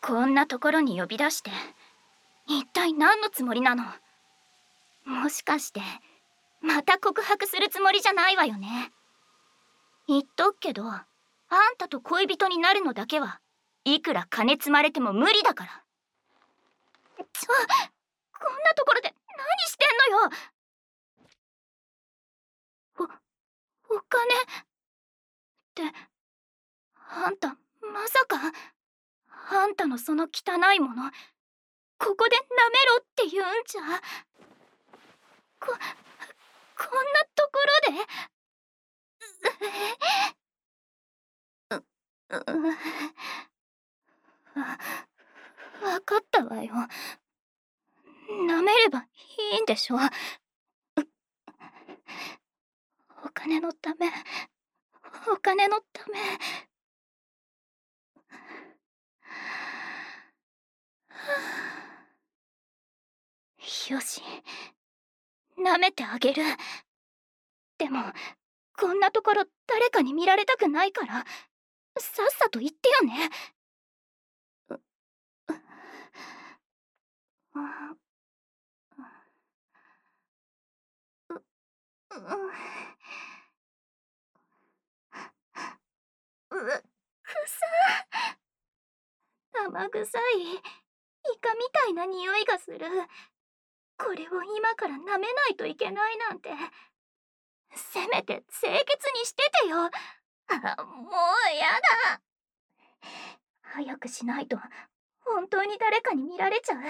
こんなところに呼び出して一体何のつもりなの？もしかしてまた告白するつもりじゃないわよね。言っとくけど、あんたと恋人になるのだけはいくら金積まれても無理だから。こんなところで何してんのよ。お金ってあんたまさかあんたのその汚いものここで舐めろって言うんじゃ。こんなところでわかったわよ。舐めればいいんでしょ。お金のため、お金のため。よし、舐めてあげる。でもこんなところ誰かに見られたくないからさっさと言ってよね。生臭いイカみたいな匂いがする。これを今から舐めないといけないなんて。せめて清潔にしててよ。もうやだ。早くしないと本当に誰かに見られちゃう。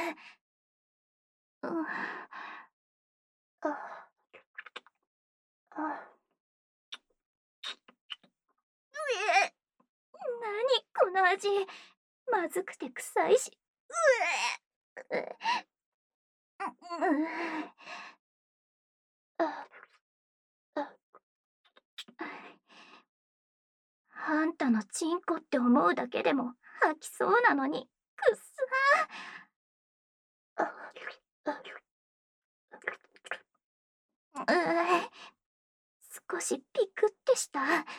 何この味。まずくて臭いし。あんたのチンコって思うだけでも吐きそうなのにくっさ少しピクってした。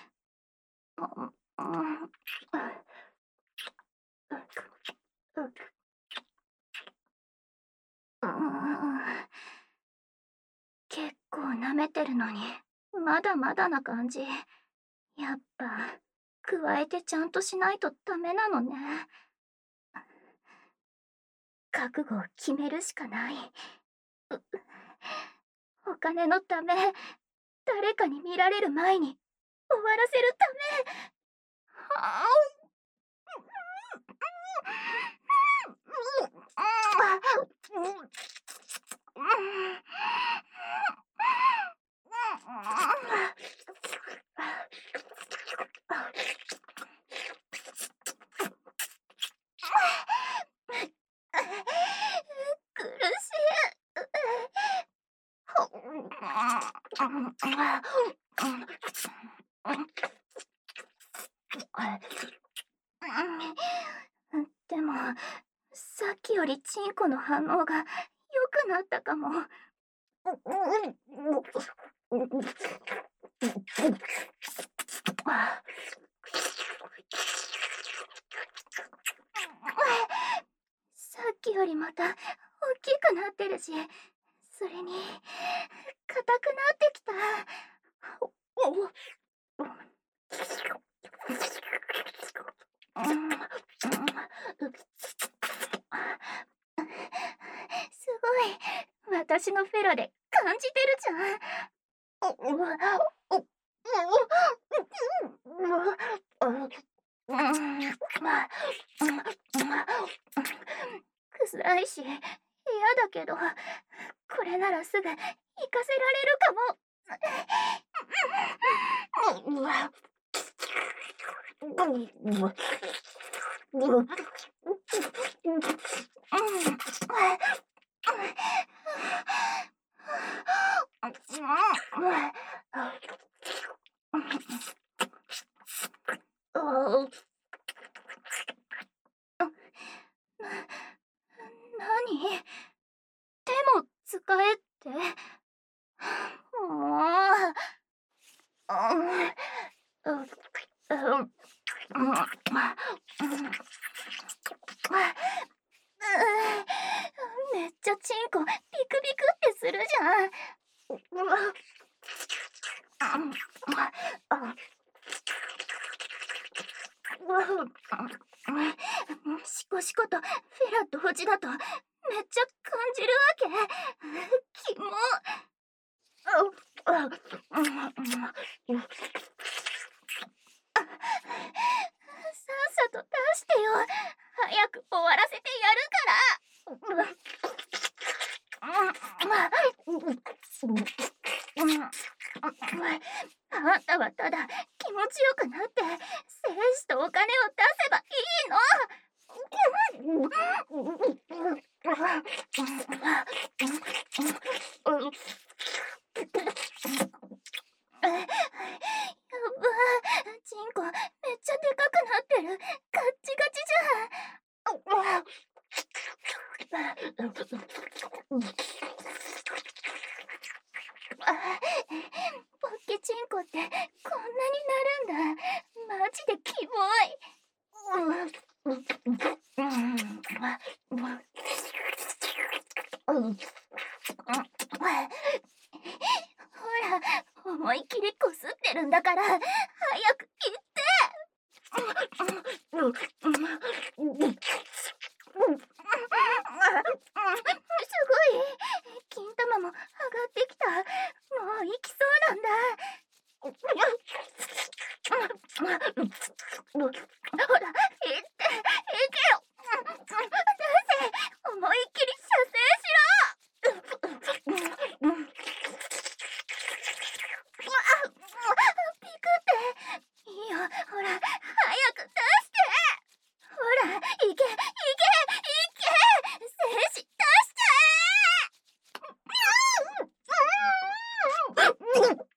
結構舐めてるのにまだまだな感じ。やっぱ加えてちゃんとしないとダメなのね。覚悟を決めるしかない。お金のため、誰かに見られる前に終わらせるため。苦しい。でもさっきよりチンコの反応が良くなったかも。さっきよりまた大きくなってるし、それに硬くなってきた。すごい、私のフェラで感じてるじゃん。臭いし嫌だけど、これならすぐ行かせられるかも。何？手も使えって。もう。 めっちゃチンコピクピクってするじゃん。シコシコとフェラ同時だとめっちゃ感じるわけ。キモ。さっさと出してよ。早く終わらせてやるから。あんたはただ気持ちよくなって精子とお金を出せばいいの。やば、チンコめっちゃでかくなってる。ガッチガチじゃん。ポッケチンコってこんなになるんだ。マジでキモい。ほら、思いっきりこすってるんだから早く言って。すごい、金玉も上がってきた。もう行きそうなんだ。ほら、行って、行けよ。出せ、思いっきり射精しろ。ピクっていいよ。ほら、早く出して。ほら、いけ、精子出しちゃえ。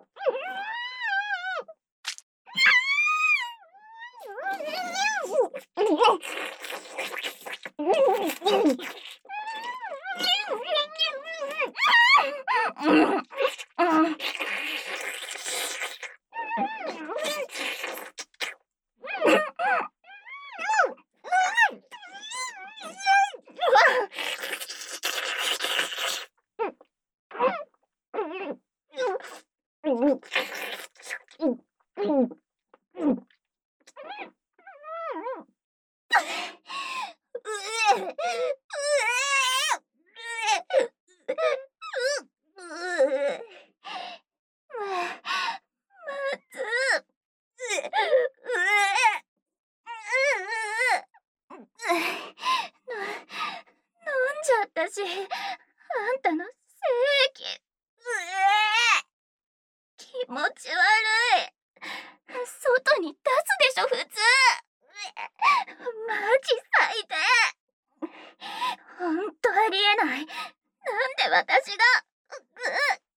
飲んじゃったし、あんたの精液。気持ち悪い。外に出すでしょ、普通。マジ最低。ほんとありえない。なんで私が。